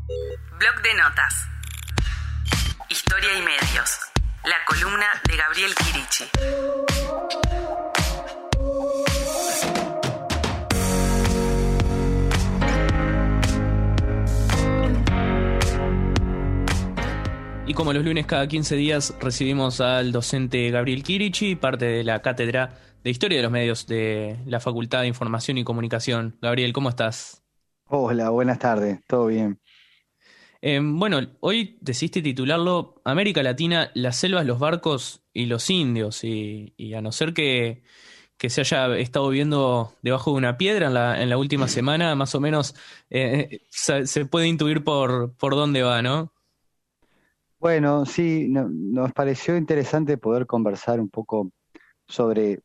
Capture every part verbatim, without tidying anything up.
Bloc de notas. Historia y medios. La columna de Gabriel Quirichi. Y como los lunes cada quince días recibimos al docente Gabriel Quirichi, parte de la Cátedra de Historia de los Medios de la Facultad de Información y Comunicación. Gabriel, ¿cómo estás? Hola, buenas tardes, ¿todo bien? Eh, bueno, hoy decidiste titularlo América Latina, las selvas, los barcos y los indios. Y, y a no ser que, que se haya estado viviendo debajo de una piedra en la, en la última semana, más o menos eh, se, se puede intuir por, por dónde va, ¿no? Bueno, sí, no- nos pareció interesante poder conversar un poco sobre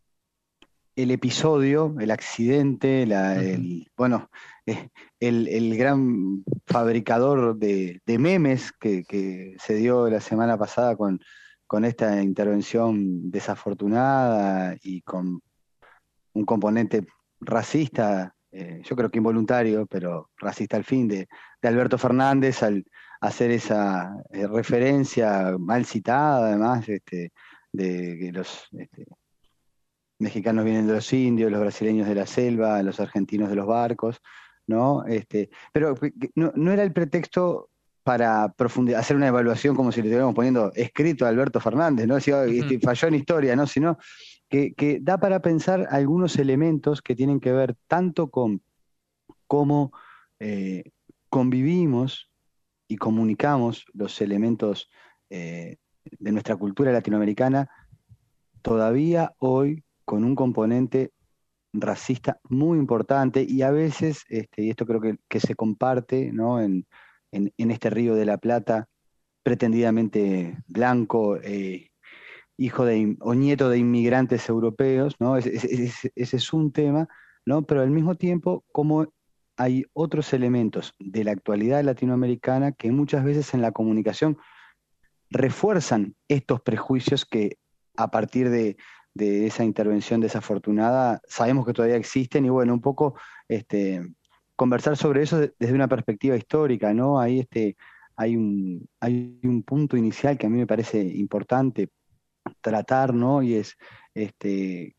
el episodio, el accidente, la, Ujú. el, bueno, eh, el, el gran fabricador de, de memes que, que se dio la semana pasada con, con esta intervención desafortunada y con un componente racista, eh, yo creo que involuntario, pero racista al fin, de, de Alberto Fernández al hacer esa eh, referencia mal citada, además, este, de que los este, mexicanos vienen de los indios, los brasileños de la selva, los argentinos de los barcos, ¿no? Este, pero que- que no, no era el pretexto para profundizar, hacer una evaluación como si le estuviéramos poniendo escrito a Alberto Fernández, ¿no? Si, "Oh, Ujú. este, falló en historia", ¿no? Sino que, que da para pensar algunos elementos que tienen que ver tanto con cómo eh, convivimos y comunicamos los elementos eh, de nuestra cultura latinoamericana todavía hoy con un componente racista muy importante y a veces, este, y esto creo que, que se comparte, ¿no? en, en- en este Río de la Plata, pretendidamente blanco, eh, hijo de, in- o nieto de inmigrantes europeos, ¿no? Ese, ese- ese- ese es un tema, ¿no? Pero al mismo tiempo, como hay otros elementos de la actualidad latinoamericana que muchas veces en la comunicación refuerzan estos prejuicios que a partir de, de esa intervención desafortunada sabemos que todavía existen y bueno, un poco este, conversar sobre eso de- desde una perspectiva histórica, ¿no? Ahí este, hay un, hay un punto inicial que a mí me parece importante tratar, ¿no? Y es, este,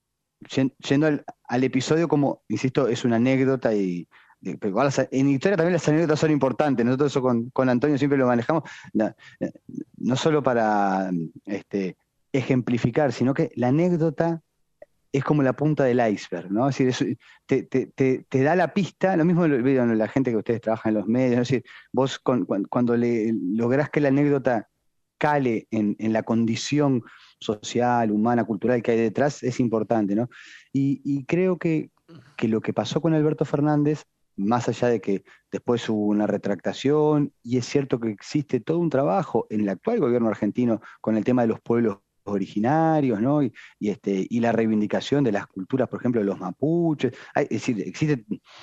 yen- yendo al, al episodio como, insisto, es una anécdota y de- pero igual las- en historia también las anécdotas son importantes. Nosotros eso con, con Antonio siempre lo manejamos, na- eh, no solo para este, ejemplificar, sino que la anécdota es como la punta del iceberg, ¿no? Es decir, es- te, te- te- te da la pista, lo mismo lo- vieron la gente que ustedes trabajan en los medios, es decir, vos con- cuan- cuando le lográs que la anécdota cale en, en la condición social, humana, cultural que hay detrás, es importante, ¿no? Y, y creo que, que lo que pasó con Alberto Fernández, más allá de que después hubo una retractación, y es cierto que existe todo un trabajo en el actual gobierno argentino con el tema de los pueblos originarios, ¿no? Y, y, este, y la reivindicación de las culturas, por ejemplo, de los mapuches. Hay- es decir, existe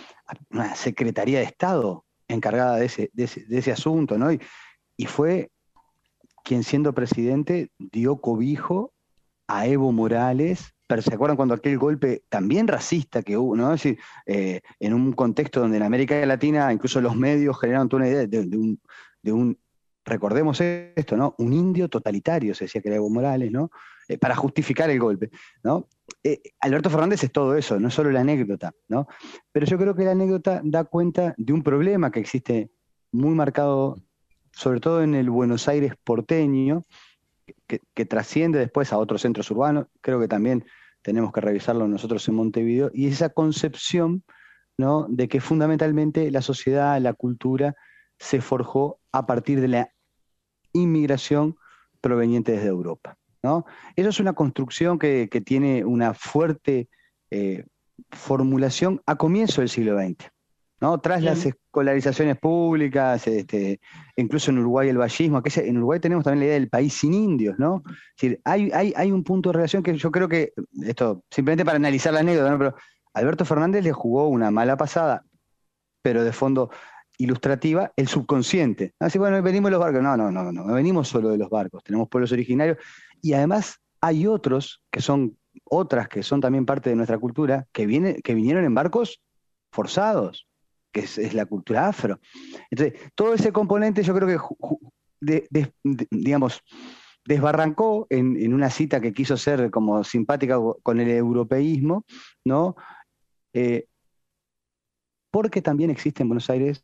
una Secretaría de Estado encargada de ese, de ese, de ese asunto, ¿no? Y, y fue quien siendo presidente dio cobijo a Evo Morales. Pero ¿se acuerdan cuando aquel golpe también racista que hubo, ¿no? Es decir, eh, en un contexto donde en América Latina incluso los medios generaron toda una idea de, de un, de un, recordemos esto, ¿no? Un indio totalitario, se decía que era Evo Morales, ¿no? Eh, para justificar el golpe, ¿no? Eh, Alberto Fernández es todo eso, no es solo la anécdota, ¿no? Pero yo creo que la anécdota da cuenta de un problema que existe muy marcado, sobre todo en el Buenos Aires porteño, que, que trasciende después a otros centros urbanos, creo que también tenemos que revisarlo nosotros en Montevideo, y esa concepción, ¿no? De que fundamentalmente la sociedad, la cultura, se forjó a partir de la inmigración proveniente desde Europa, ¿no? Eso es una construcción que, que tiene una fuerte eh, formulación a comienzo del siglo veinte, ¿no? Tras las Bien. escolarizaciones públicas, este, incluso en Uruguay el vallismo, que en Uruguay tenemos también la idea del país sin indios, ¿no? Es decir, hay, hay, hay un punto de relación que yo creo que, esto simplemente para analizar la anécdota, ¿no? Pero Alberto Fernández le jugó una mala pasada, pero de fondo ilustrativa, el subconsciente. Así, bueno, venimos de los barcos. No, no, no, no, no venimos solo de los barcos, tenemos pueblos originarios y además hay otros que son, otras que son también parte de nuestra cultura, que, viene, que vinieron en barcos forzados, que es, es la cultura afro. Entonces, todo ese componente yo creo que, ju- ju- de- de- de- digamos, desbarrancó en, en una cita que quiso ser como simpática co- con el europeísmo, ¿no? Eh, Porque también existe en Buenos Aires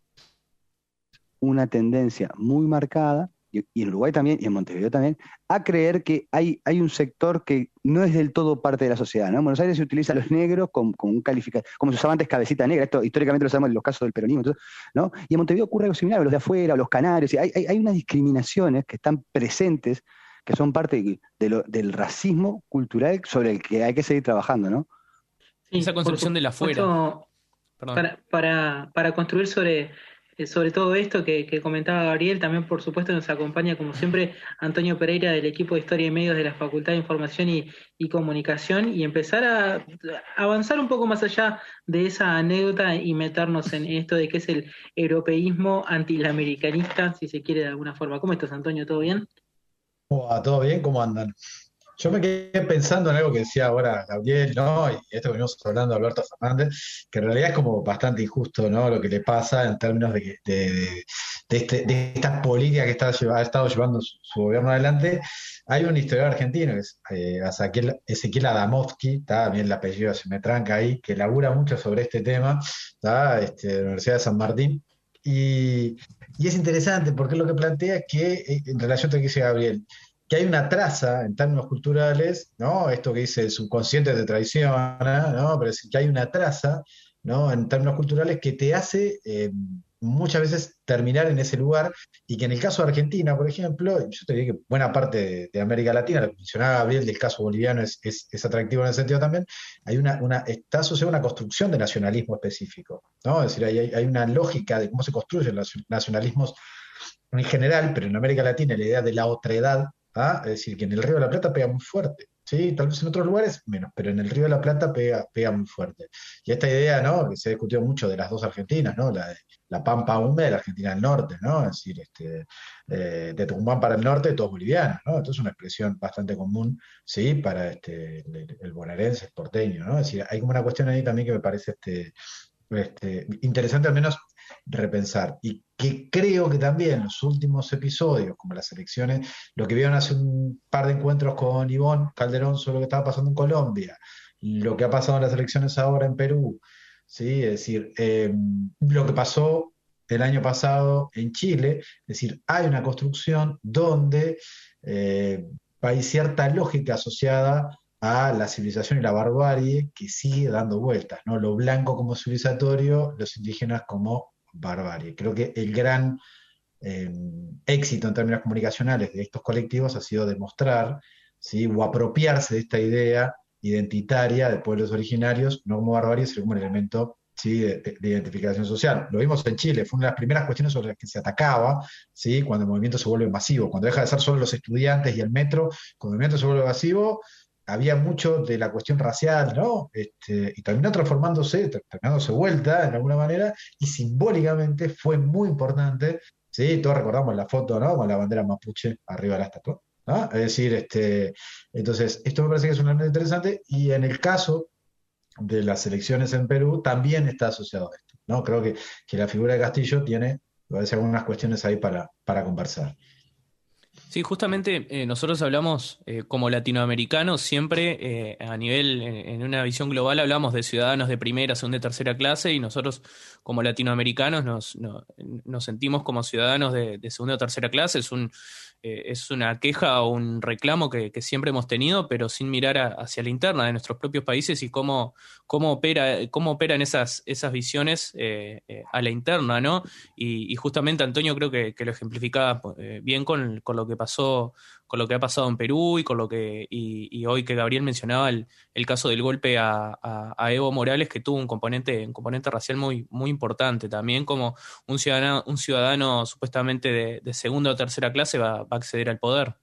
una tendencia muy marcada, y, y en Uruguay también, y en Montevideo también, a creer que hay, hay un sector que no es del todo parte de la sociedad, ¿no? En Buenos Aires se utiliza a los negros como, como un calificador, como se usaba antes cabecita negra, esto históricamente lo sabemos en los casos del peronismo, entonces, ¿no? Y en Montevideo ocurre algo similar, los de afuera, los canarios, y hay, hay, hay unas discriminaciones que están presentes, que son parte de- de lo- del racismo cultural sobre el que hay que seguir trabajando, ¿no? Esa Sí, por concepción del afuera, supuesto, perdón. para, para, para construir sobre, eh, sobre todo esto que, que comentaba Gabriel, también por supuesto nos acompaña como siempre Antonio Pereira del equipo de Historia y Medios de la Facultad de Información y, y Comunicación y empezar a avanzar un poco más allá de esa anécdota y meternos en esto de qué es el europeísmo antiamericanista, si se quiere de alguna forma. ¿Cómo estás, Antonio? ¿Todo bien? ¿Cómo va? ¿Todo bien? ¿Cómo andan? Yo me quedé pensando en algo que decía ahora Gabriel, ¿no? Y esto que venimos hablando de Alberto Fernández, que en realidad es como bastante injusto, ¿no? Lo que le pasa en términos de, que- de, de- de este- de esta política que está, lleva- ha estado llevando su, su gobierno adelante. Hay un historiador argentino, que es eh, Ezequiel, Ezequiel Adamowski, está bien el apellido se me tranca ahí, que labura mucho sobre este tema, está este, de la Universidad de San Martín. Y, y es interesante porque lo que plantea es que, eh, en relación a lo que dice Gabriel, que hay una traza en términos culturales, ¿no? Esto que dice el subconsciente te traiciona, ¿no? Pero es que hay una traza, ¿no? En términos culturales que te hace eh, muchas veces terminar en ese lugar y que en el caso de Argentina, por ejemplo, yo te diría que buena parte de, de América Latina, lo que mencionaba Gabriel del caso boliviano es, es- es atractivo en ese sentido también, hay una, una, está asociada a una construcción de nacionalismo específico, ¿no? Es decir, hay, hay hay una lógica de cómo se construyen los nacionalismos en general, pero en América Latina la idea de la otredad, ¿ah? Es decir, que en el Río de la Plata pega muy fuerte, ¿sí? Tal vez en otros lugares menos, pero en el Río de la Plata pega, pega muy fuerte. Y esta idea, ¿no? Que se ha discutido mucho de las dos Argentinas, ¿no? La, de- la Pampa húmeda de la Argentina del Norte, ¿no? Es decir, este, eh, de Tucumán para el norte, todos bolivianos, ¿no? Entonces es una expresión bastante común, ¿sí? Para este, el, el bonaerense, el porteño, ¿no? Es decir, hay como una cuestión ahí también que me parece este, este, interesante al menos repensar. Y que creo que también los últimos episodios, como las elecciones, lo que vieron hace un par de encuentros con Ivonne Calderón sobre lo que estaba pasando en Colombia, lo que ha pasado en las elecciones ahora en Perú, ¿sí? Es decir, eh, lo que pasó el año pasado en Chile, es decir, hay una construcción donde eh, hay cierta lógica asociada a la civilización y la barbarie que sigue dando vueltas, ¿no? Lo blanco como civilizatorio, los indígenas como barbarie. Creo que el gran eh, éxito en términos comunicacionales de estos colectivos ha sido demostrar, ¿sí? O apropiarse de esta idea identitaria de pueblos originarios, no como barbarie, sino como un elemento, ¿sí? de, de- de identificación social. Lo vimos en Chile, fue una de las primeras cuestiones sobre las que se atacaba, ¿sí? Cuando el movimiento se vuelve masivo, cuando deja de ser solo los estudiantes y el metro, cuando el movimiento se vuelve masivo, había mucho de la cuestión racial, ¿no? Este, y terminó transformándose, ter- terminándose vuelta en alguna manera, y simbólicamente fue muy importante, ¿sí? Todos recordamos la foto, ¿no? Con la bandera mapuche arriba de la estatua, ¿no? Es decir, este, entonces, esto me parece que es un elemento interesante, y en el caso de las elecciones en Perú también está asociado a esto, ¿no? Creo que, que la figura de Castillo tiene, me parece, algunas cuestiones ahí para, para conversar. Sí, justamente eh, nosotros hablamos eh, como latinoamericanos siempre eh, a nivel, en, en una visión global, hablamos de ciudadanos de primera, segunda y tercera clase y nosotros como latinoamericanos nos, no- nos sentimos como ciudadanos de, de segunda o tercera clase. Es un, eh, es una queja o un reclamo que, que siempre hemos tenido, pero sin mirar a- hacia la interna de nuestros propios países y cómo, cómo opera, cómo operan esas, esas visiones eh, eh, a la interna, ¿no? Y, y justamente Antonio creo que, que lo ejemplificaba eh, bien con, con lo que pasó, con lo que ha pasado en Perú y con lo que, y, y hoy que Gabriel mencionaba el, el caso del golpe a, a- a Evo Morales, que tuvo un componente, un componente racial muy, muy importante, también como un ciudadano, un ciudadano supuestamente de, de segunda o tercera clase va, va a acceder al poder.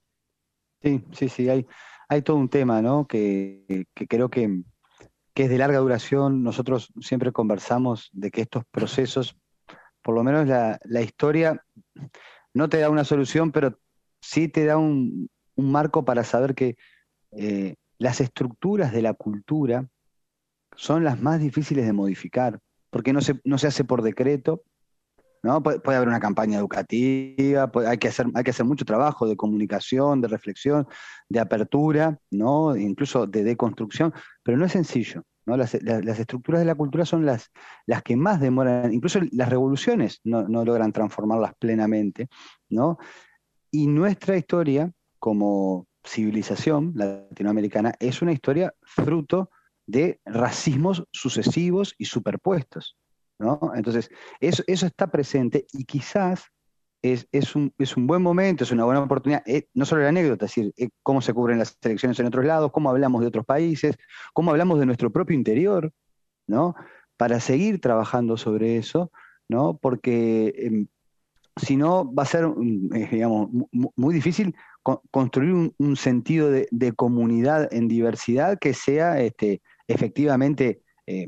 Sí, sí, sí, hay, hay todo un tema, ¿no? Que, que creo que, que es de larga duración. Nosotros siempre conversamos de que estos procesos, por lo menos la, la historia, no te da una solución, pero sí te da un, un marco para saber que eh, las estructuras de la cultura son las más difíciles de modificar. porque no se, no se hace por decreto, ¿no? Puede, puede haber una campaña educativa, puede- hay que hacer, hay que hacer mucho trabajo de comunicación, de reflexión, de apertura, ¿no? Incluso de deconstrucción, pero no es sencillo, ¿no? Las, las- las estructuras de la cultura son las, las que más demoran, incluso las revoluciones no, no logran transformarlas plenamente, ¿no? Y nuestra historia como civilización latinoamericana es una historia fruto de racismos sucesivos y superpuestos, ¿no? Entonces, eso, eso está presente y quizás es, es un, es un buen momento, es una buena oportunidad, eh, no solo la anécdota, es decir, eh, cómo se cubren las elecciones en otros lados, cómo hablamos de otros países, cómo hablamos de nuestro propio interior, ¿no? Para seguir trabajando sobre eso, ¿no? Porque em, si no, va a ser, mm, eh, digamos, mu- mu- muy difícil co- construir un, un sentido de, de comunidad en diversidad que sea este, efectivamente, eh,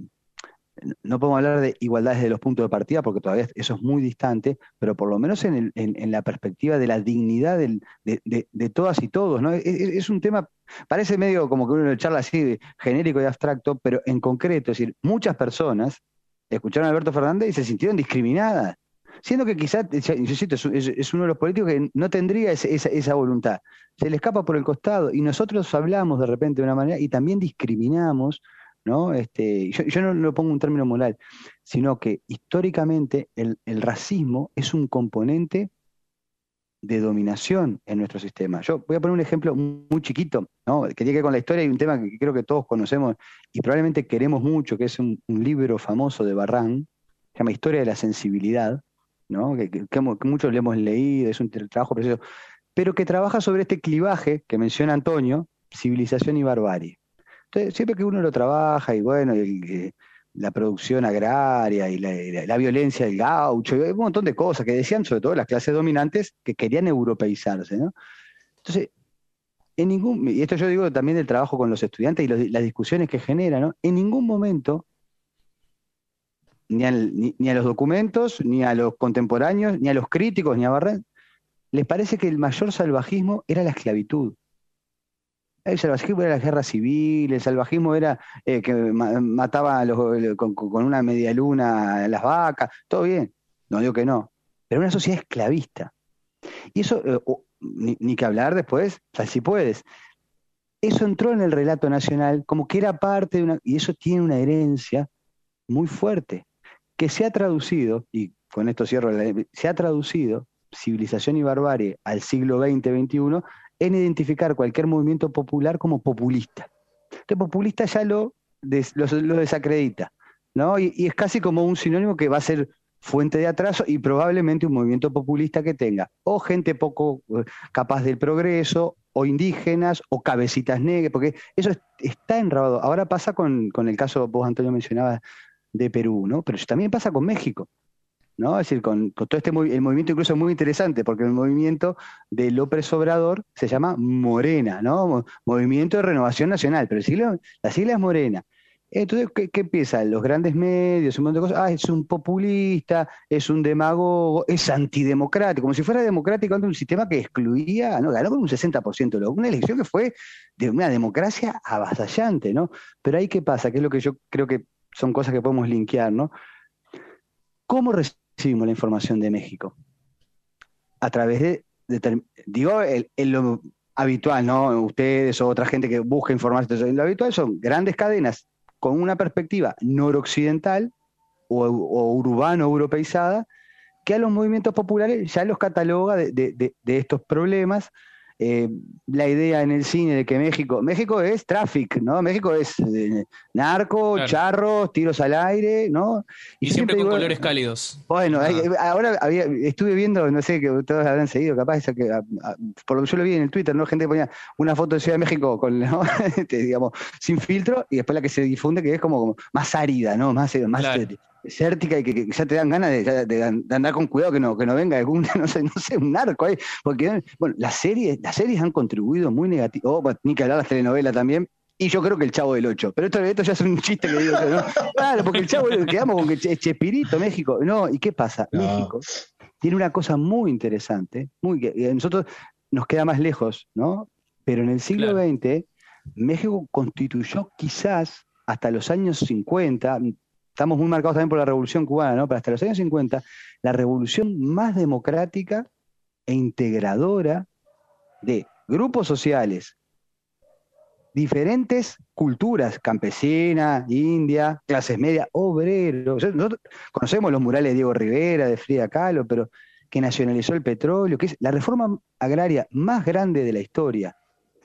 no podemos hablar de igualdad desde los puntos de partida porque todavía eso es muy distante, pero por lo menos en, el- en- en la perspectiva de la dignidad del- de, de- de todas y todos, ¿no? Es, es- es un tema, parece medio como que uno lo charla así de genérico y abstracto, pero en concreto, es decir, muchas personas escucharon a Alberto Fernández y se sintieron discriminadas. Siendo que quizás, yo insisto, es, es- es uno de los políticos que no tendría ese- esa, esa voluntad. Se le escapa por el costado y nosotros hablamos de repente de una manera y también discriminamos, ¿no? Este, yo, yo no lo pongo en un término moral, sino que históricamente el, el racismo es un componente de dominación en nuestro sistema. Yo voy a poner un ejemplo muy chiquito, ¿no? Que tiene que ver con la historia y un tema que creo que todos conocemos y probablemente queremos mucho, que es un, un libro famoso de Barran, se llama Historia de la Sensibilidad, ¿no? Que, que- que hemos- que muchos le hemos leído, es un tra- trabajo precioso, pero que trabaja sobre este clivaje que menciona Antonio, civilización y barbarie. Entonces, siempre que uno lo trabaja y bueno, el- eh, la producción agraria y la, y la- la violencia del gaucho, y un montón de cosas que decían, sobre todo las clases dominantes, que querían europeizarse, ¿no? Entonces, en ningún, y esto yo digo también del trabajo con los estudiantes y los- las discusiones que genera, ¿no? En ningún momento, ni, al- ni- ni a los documentos, ni a los contemporáneos, ni a los críticos, ni a Barrén, les parece que el mayor salvajismo era la esclavitud. El salvajismo era la guerra civil, el salvajismo era eh, que ma- mataba a los- con, con- con una media luna a las vacas, todo bien, no digo que no, pero una sociedad esclavista. Y eso, eh, o- ni, ni que hablar después, o sea, si puedes, eso entró en el relato nacional como que era parte de una, y eso tiene una herencia muy fuerte, que se ha traducido, y con esto cierro, la- se ha traducido civilización y barbarie al siglo veinte veintiuno en identificar cualquier movimiento popular como populista. Entonces, populista ya lo, des- lo, lo desacredita, ¿no? Y, y es casi como un sinónimo que va a ser fuente de atraso y probablemente un movimiento populista que tenga o gente poco eh, capaz del progreso, o indígenas, o cabecitas negras, porque eso es- está enrabado. Ahora pasa con, con el caso, vos Antonio mencionabas, de Perú, ¿no? Pero eso también pasa con México, ¿no? Es decir, con, con todo este movi- el movimiento incluso es muy interesante, porque el movimiento de López Obrador se llama Morena, ¿no? Mo- Movimiento de Renovación Nacional, pero el sigla- la sigla es Morena. Entonces, ¿qué, qué piensan? Los grandes medios, un montón de cosas, ah, es un populista, es un demagogo, es antidemocrático, como si fuera democrático ante un sistema que excluía, ¿no? Ganó con un sesenta por ciento, de los- una elección que fue de una democracia avasallante, ¿no? Pero ahí qué pasa, que es lo que yo creo que son cosas que podemos linkear, ¿no? ¿Cómo recibimos la información de México? A través de, de ter- digo, el, el lo habitual, ¿no? Ustedes o otra gente que busca informarse, entonces, lo habitual son grandes cadenas con una perspectiva noroccidental o, o urbano europeizada, que a los movimientos populares ya los cataloga de, de- de- de estos problemas. Eh, la idea en el cine de que México, México es traffic, ¿no? México es eh, narco, Claro. charros, tiros al aire, ¿no? Y yo siempre con digo, colores cálidos. bueno, Nada. hay- ahora había, estuve viendo, no sé, que todos habrán seguido, capaz, eso que, a- a- por lo que yo lo vi en el Twitter, ¿no? Gente que ponía una foto de Ciudad de México con, ¿no? Este, digamos, sin filtro, y después la que se difunde, que es como, como más árida, ¿no? Más, eh, más Claro. eh, desértica y que, que ya te dan ganas de, de- de andar con cuidado que no, que no venga algún, no sé, no sé, un narco ahí. Porque, bueno, las series, las series han contribuido muy negativo, oh, bueno, ni que hablar las telenovelas también. Y yo creo que el Chavo del Ocho. Pero esto, esto ya es un chiste que digo yo, ¿no? Claro, porque el Chavo, quedamos con que Che- Chespirito, México. No, ¿y qué pasa? No. México tiene una cosa muy interesante, muy que a nosotros nos queda más lejos, ¿no? Pero en el siglo Claro. veinte, México constituyó quizás hasta los años cincuenta, estamos muy marcados también por la Revolución Cubana, ¿no? Pero hasta los años cincuenta, la revolución más democrática e integradora de grupos sociales, diferentes culturas, campesina, india, clases medias, obreros. O sea, nosotros conocemos los murales de Diego Rivera, de Frida Kahlo, pero que nacionalizó el petróleo, que es la reforma agraria más grande de la historia,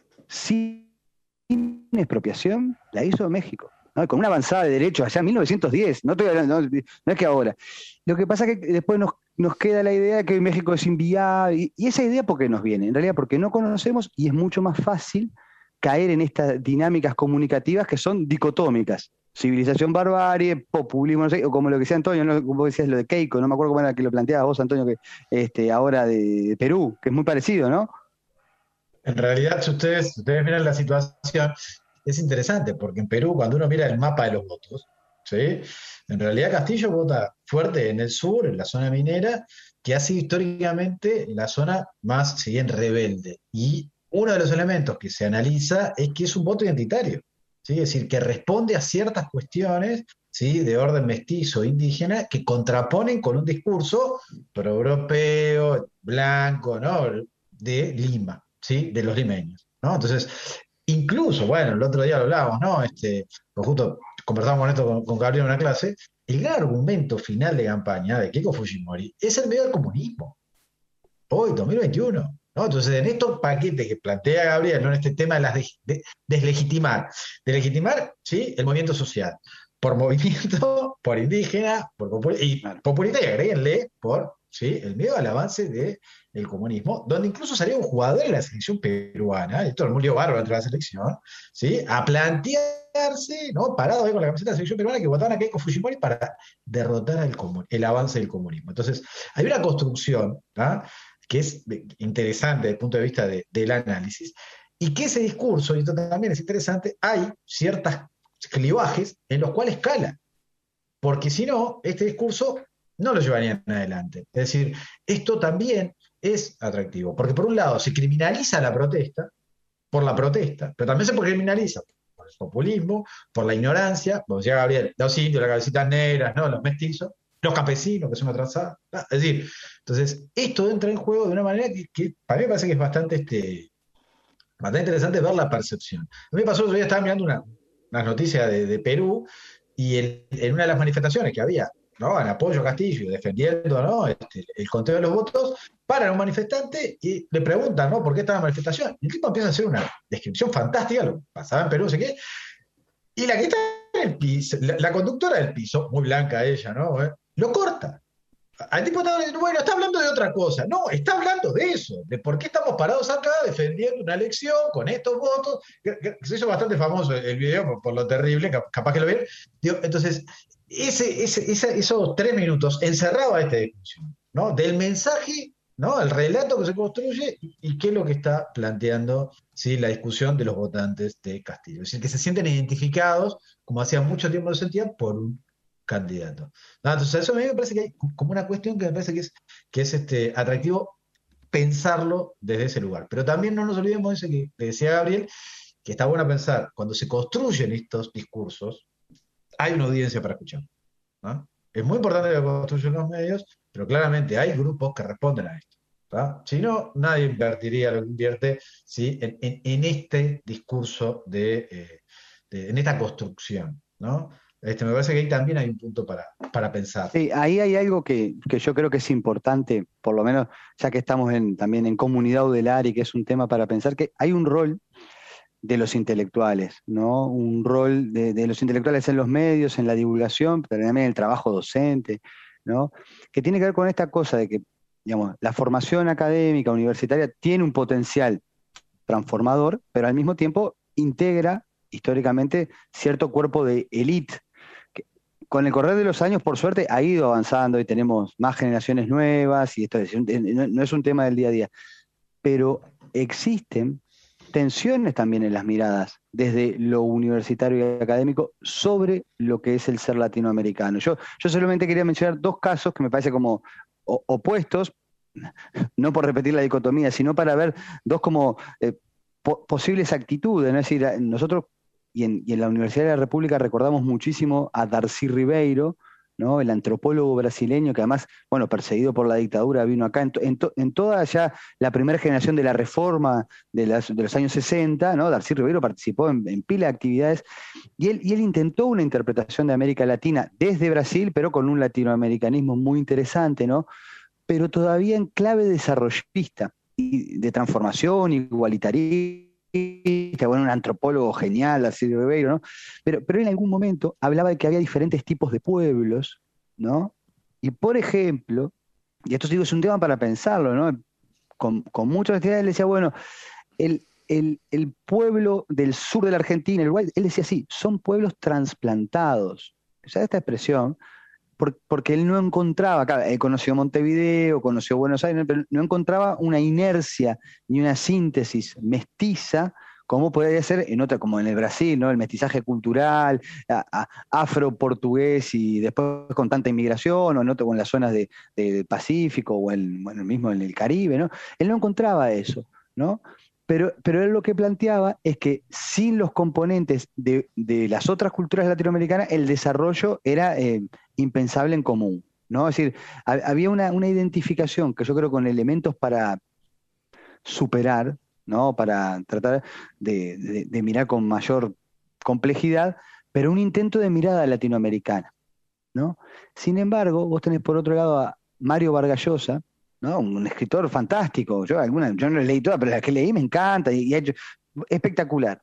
sin expropiación, la hizo México, ¿no? Con una avanzada de derechos allá en mil novecientos diez, no, estoy hablando, no, no es que ahora. Lo que pasa es que después nos, nos queda la idea de que México es inviable, y, y esa idea ¿por qué nos viene? En realidad porque no conocemos y es mucho más fácil caer en estas dinámicas comunicativas que son dicotómicas. Civilización, barbarie, populismo, no sé, o como lo que decía Antonio, ¿no? Como decías lo de Keiko, no me acuerdo cómo era que lo planteabas vos, Antonio, que este, ahora de, de Perú, que es muy parecido, ¿no? En realidad, si ustedes, si ustedes miran la situación, es interesante, porque en Perú, cuando uno mira el mapa de los votos, ¿sí? En realidad Castillo vota fuerte en el sur, en la zona minera, que ha sido históricamente la zona más, si bien, rebelde. Y uno de los elementos que se analiza es que es un voto identitario, ¿sí? Es decir, que responde a ciertas cuestiones, ¿sí? De orden mestizo, indígena, que contraponen con un discurso proeuropeo, blanco, ¿no? De Lima, ¿sí? De los limeños, ¿no? Entonces, incluso, bueno, el otro día lo hablábamos, ¿no? Este, pues justo conversamos con esto con, con Gabriel en una clase, el gran argumento final de campaña de Keiko Fujimori es el medio del comunismo, hoy, dos mil veintiuno. ¿No? Entonces, en estos paquetes que plantea Gabriel, ¿no? En este tema de las de, de, deslegitimar, de legitimar, ¿sí? El movimiento social, por movimiento, por indígena, por popul y populista, y agréguenle por, ¿sí? El miedo al avance del comunismo, donde incluso salió un jugador de la selección peruana, y todo el mundo bárbaro dentro de la selección, ¿sí? A plantearse, ¿no? Parado ahí con la camiseta de la selección peruana, que votaban a Keiko Fujimori para derrotar el, el avance del comunismo. Entonces, hay una construcción, ¿ah? Que es interesante desde el punto de vista de, del análisis, y que ese discurso, y esto también es interesante, hay ciertos clivajes en los cuales cala, porque si no, este discurso no lo llevarían adelante. Es decir, esto también es atractivo, porque por un lado se criminaliza la protesta, por la protesta, pero también se criminaliza por el populismo, por la ignorancia, como decía Gabriel, los indios, las cabecitas negras, ¿no? Los mestizos, los campesinos, que son atrasados. Es decir, entonces, esto entra en juego de una manera que, que para mí me parece que es bastante, este, bastante interesante ver la percepción. A mí me pasó el otro día, estaba mirando una, unas noticias de, de Perú, y el, en una de las manifestaciones que había, ¿no? En apoyo a Castillo y defendiendo, ¿no? este, el conteo de los votos, paran a un manifestante y le preguntan, ¿no? ¿Por qué está la manifestación? Y el tipo empieza a hacer una descripción fantástica, lo pasaba en Perú, no sé qué, y la que está en el piso, la, la conductora del piso, muy blanca ella, ¿no? ¿Eh? Lo corta. Al tipo está, bueno, está hablando de otra cosa. No, está hablando de eso, de por qué estamos parados acá defendiendo una elección con estos votos. Que, que se hizo bastante famoso el video por, por lo terrible, capaz que lo vieron. Digo, entonces, ese, ese, ese, esos tres minutos encerraba esta discusión, ¿no? Del mensaje, ¿no? El relato que se construye y, y qué es lo que está planteando, ¿sí? La discusión de los votantes de Castillo. Es decir, que se sienten identificados, como hacía mucho tiempo lo sentían, por un candidato. No, entonces eso a mí me parece que hay como una cuestión que me parece que es, que es este, atractivo pensarlo desde ese lugar. Pero también no nos olvidemos de eso que le decía Gabriel, que está bueno pensar, cuando se construyen estos discursos, hay una audiencia para escuchar, ¿no? Es muy importante que construyan los medios, pero claramente hay grupos que responden a esto, ¿tá? Si no, nadie invertiría lo que invierte, ¿sí? en, en, en este discurso, de, eh, de, en esta construcción, ¿no? Este, me parece que ahí también hay un punto para, para pensar. Sí, ahí hay algo que, que yo creo que es importante, por lo menos ya que estamos en, también en comunidad udelar y que es un tema para pensar, que hay un rol de los intelectuales, ¿no? Un rol de, de los intelectuales en los medios, en la divulgación, pero también en el trabajo docente, ¿no? Que tiene que ver con esta cosa de que, digamos, la formación académica, universitaria, tiene un potencial transformador, pero al mismo tiempo integra históricamente cierto cuerpo de élite. Con el correr de los años, por suerte, ha ido avanzando y tenemos más generaciones nuevas, y esto es, no es un tema del día a día, pero existen tensiones también en las miradas desde lo universitario y académico sobre lo que es el ser latinoamericano. Yo, yo solamente quería mencionar dos casos que me parece como o, opuestos, no por repetir la dicotomía, sino para ver dos como eh, po- posibles actitudes, ¿no? Es decir, nosotros y en, y en la Universidad de la República recordamos muchísimo a Darcy Ribeiro, ¿no? El antropólogo brasileño que además, bueno, perseguido por la dictadura, vino acá en, to, en, to, en toda ya la primera generación de la reforma de, las, de los años sesenta, ¿no? Darcy Ribeiro participó en, en pila de actividades y él, y él intentó una interpretación de América Latina desde Brasil, pero con un latinoamericanismo muy interesante, ¿no? Pero todavía en clave desarrollista, y de transformación, igualitarista, bueno, un antropólogo genial, Darcy Ribeiro, ¿no? Pero, pero en algún momento hablaba de que había diferentes tipos de pueblos, ¿no? Y por ejemplo, y esto digo, es un tema para pensarlo, ¿no? Con, con mucha honestidad él decía, bueno, el, el, el pueblo del sur de la Argentina, el Uruguay, él decía así, son pueblos transplantados. O sea, esta expresión, por, porque él no encontraba, acá, él conoció Montevideo, conoció Buenos Aires, pero no encontraba una inercia ni una síntesis mestiza como podría ser en otra, como en el Brasil, ¿no? El mestizaje cultural, afro-portugués y después con tanta inmigración, o en, otro, o en las zonas de, de, del Pacífico, o en, bueno, mismo en el Caribe, ¿no? Él no encontraba eso, ¿no? Pero, pero él lo que planteaba es que sin los componentes de, de las otras culturas latinoamericanas, el desarrollo era eh, impensable en común, ¿no? Es decir, ha, había una, una identificación que yo creo con elementos para superar, ¿no? Para tratar de, de, de mirar con mayor complejidad, pero un intento de mirada latinoamericana, ¿no? Sin embargo, vos tenés por otro lado a Mario Vargas Llosa, ¿no? Un escritor fantástico. Yo, alguna, yo no la leí toda, pero la que leí me encanta y, y ha hecho, espectacular.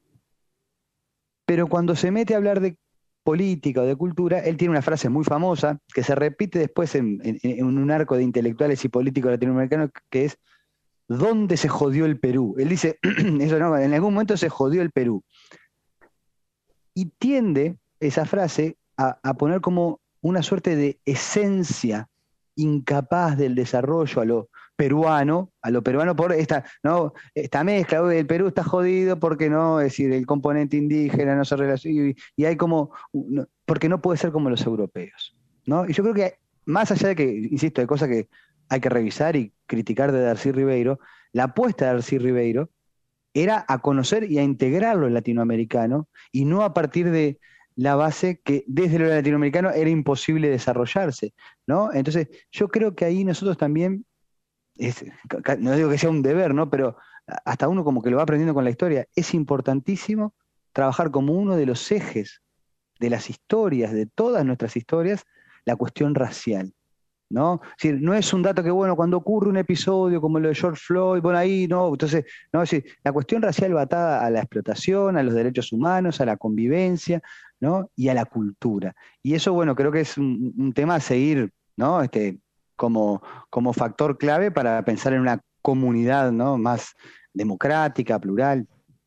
Pero cuando se mete a hablar de política o de cultura, él tiene una frase muy famosa que se repite después en, en, en un arco de intelectuales y políticos latinoamericanos, que es ¿dónde se jodió el Perú? Él dice, eso no, en algún momento se jodió el Perú. Y tiende esa frase a, a poner como una suerte de esencia incapaz del desarrollo a lo peruano, a lo peruano por esta, ¿no? Esta mezcla, el Perú está jodido porque no, es decir, el componente indígena no se relaciona, y, y hay como, no, porque no puede ser como los europeos, ¿no? Y yo creo que más allá de que, insisto, hay cosas que hay que revisar y criticar de Darcy Ribeiro, la apuesta de Darcy Ribeiro era a conocer y a integrar lo latinoamericano y no a partir de la base que desde lo latinoamericano era imposible desarrollarse, ¿no? Entonces, yo creo que ahí nosotros también, es, no digo que sea un deber, ¿no? Pero hasta uno como que lo va aprendiendo con la historia, es importantísimo trabajar como uno de los ejes de las historias, de todas nuestras historias, la cuestión racial, ¿no? Es decir, no es un dato que, bueno, cuando ocurre un episodio como lo de George Floyd, bueno, ahí, no, entonces, no, es decir, la cuestión racial va atada a la explotación, a los derechos humanos, a la convivencia, ¿no? Y a la cultura. Y eso, bueno, creo que es un, un tema a seguir, ¿no? Este, como, como factor clave para pensar en una comunidad, ¿no? Más democrática, plural.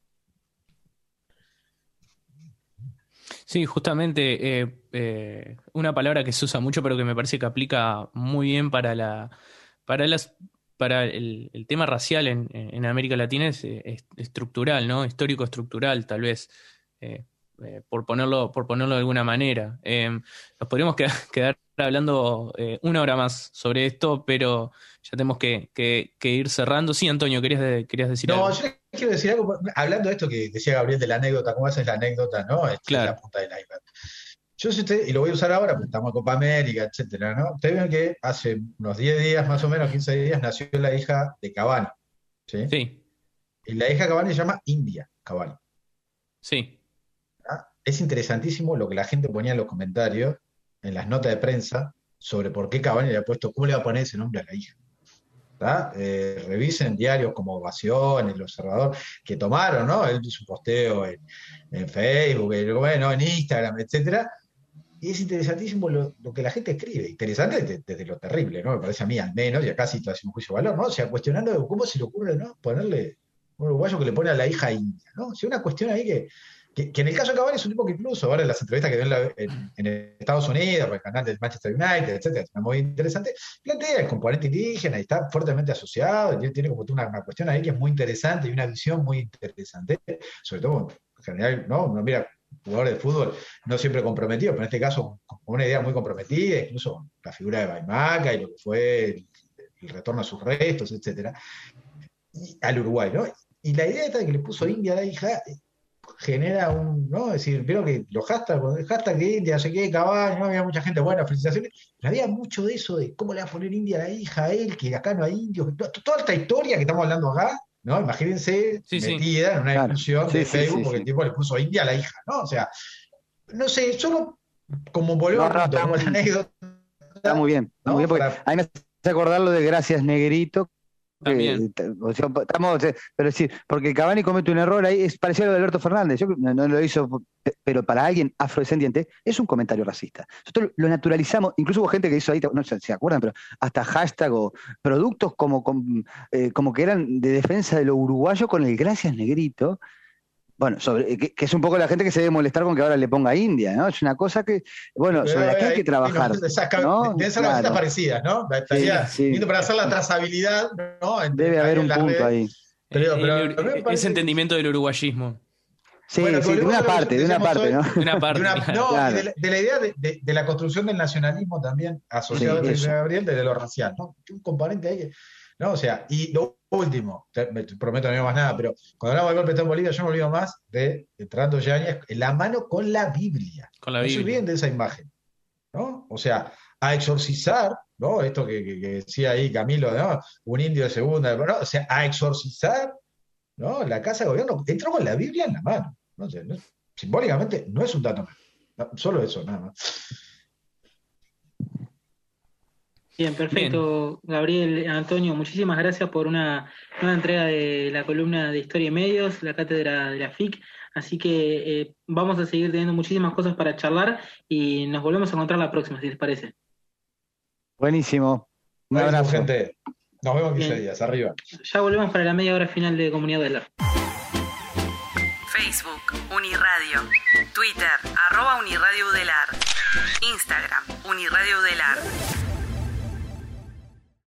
Sí, justamente eh, eh, una palabra que se usa mucho, pero que me parece que aplica muy bien para la para las para el, el tema racial en, en América Latina es, es estructural, ¿no? Histórico estructural, tal vez, eh, eh, por ponerlo por ponerlo de alguna manera. Eh, nos podríamos quedar, quedar hablando eh, una hora más sobre esto, pero ya tenemos que, que, que ir cerrando. Sí, Antonio, querías de, querías decir No, algo. yo les quiero decir algo, hablando de esto que decía Gabriel de la anécdota, ¿cómo haces la anécdota, no? Este, Claro. la punta del iceberg. Yo sé usted, y lo voy a usar ahora porque estamos en Copa América, etcétera, ¿no? Ustedes ven que hace unos diez días, más o menos, quince días, nació la hija de Cavani, ¿sí? Sí, Y la hija de Cavani se llama India Cavani. sí. ¿Ah? Es interesantísimo lo que la gente ponía en los comentarios, en las notas de prensa, sobre por qué Cavani le ha puesto, cómo le va a poner ese nombre a la hija. Eh, revisen diarios como Ovación, El Observador, que tomaron, ¿no? Él hizo un posteo en, en Facebook, en, bueno, en Instagram, etcétera. Y es interesantísimo lo, lo que la gente escribe. Interesante desde, desde lo terrible, ¿no? Me parece a mí al menos, y acá sí estoy haciendo un juicio de valor, ¿no? O sea, cuestionando cómo se le ocurre, ¿no? Ponerle un uruguayo que le pone a la hija India, ¿no? O sea, una cuestión ahí que, que, que en el caso de Cavani es un tipo que incluso ahora en las entrevistas que ven en, en, en Estados Unidos, por el canal del Manchester United, etcétera, es muy interesante, plantea el componente indígena y está fuertemente asociado, y él tiene como una, una cuestión ahí que es muy interesante y una visión muy interesante, sobre todo en general, ¿no? Uno mira jugadores de fútbol no siempre comprometidos, pero en este caso con una idea muy comprometida, incluso la figura de Baimaca y lo que fue el, el retorno a sus restos, etcétera, y al Uruguay, ¿no? Y la idea esta de que le puso India a la hija, genera un, ¿no? Es decir, veo que los hashtags, cuando el hashtag de India, sé qué, Caballo, no había mucha gente buena, felicitaciones, pero había mucho de eso de cómo le va a poner India a la hija a él, que acá no hay indios, to- toda esta historia que estamos hablando acá, ¿no? Imagínense Sí, sí. metida en una Claro. discusión Sí, de sí, Facebook sí, porque sí. el tipo le puso India a la hija, ¿no? O sea, no sé, solo como volver No, al no, punto, está como la muy, anécdota, está muy bien, está muy ¿no? bien, porque Para, a mí me hace acordar lo de Gracias Negrito, que, También. t- o sea, estamos, eh, pero sí, porque Cavani comete un error ahí, es parecido a lo de Alberto Fernández, yo creo- no, no lo hizo, pe- pero para alguien afrodescendiente es un comentario racista. Nosotros lo naturalizamos, incluso hubo gente que hizo ahí, no sé si se acuerdan, pero hasta hashtag o productos como, com- eh, como que eran de defensa de lo uruguayo con el Gracias Negrito. Bueno, sobre, que, que es un poco la gente que se debe molestar con que ahora le ponga India, ¿no? Es una cosa que, bueno, sobre la que hay que trabajar, ¿no? deben ser camisetas Claro, parecidas, ¿no? sí, Estaría sí, lindo para hacer la trazabilidad, ¿no? Entre, debe ahí haber en un las punto redes. ahí. Pero, El- pero el- a mí me ese parece. entendimiento del uruguayismo. Sí, Bueno, sí, de volvemos una a lo que parte, de una decíamos parte, hoy, ¿no? De una de parte, una- claro. no, y Claro. de la, de la idea de, de- de la construcción del nacionalismo también, asociado Sí, a lo que dice eso. Gabriel, desde lo racial, ¿no? Un componente ahí que, ¿no? O sea, y lo último, te, me- te prometo no digo más nada, pero cuando hablamos del golpe de Estado en Bolivia, yo me olvido más de Fernando Yáñez, en la mano con la Biblia. Con la No se Biblia. olviden de esa imagen, ¿no? O sea, a exorcizar, ¿no? Esto que, que- que decía ahí Camilo, ¿no? Un indio de segunda, ¿no? O sea, a exorcizar, ¿no? La Casa de Gobierno entró con la Biblia en la mano. No sé, no- simbólicamente no es un dato menor. No, solo eso, nada más. Bien, perfecto, Gabriel, Antonio, muchísimas gracias por una nueva entrega de la columna de Historia y Medios, la cátedra de la F I C. Así que eh, vamos a seguir teniendo muchísimas cosas para charlar y nos volvemos a encontrar la próxima, si les parece. Buenísimo. Un Buenísimo, abrazo. gente. Nos vemos en quince Bien. días. Arriba. Ya volvemos para la media hora final de Comunidad del Ar. Facebook, Uniradio. Twitter, arroba Uniradio Udelar. Instagram, Uniradio Udelar.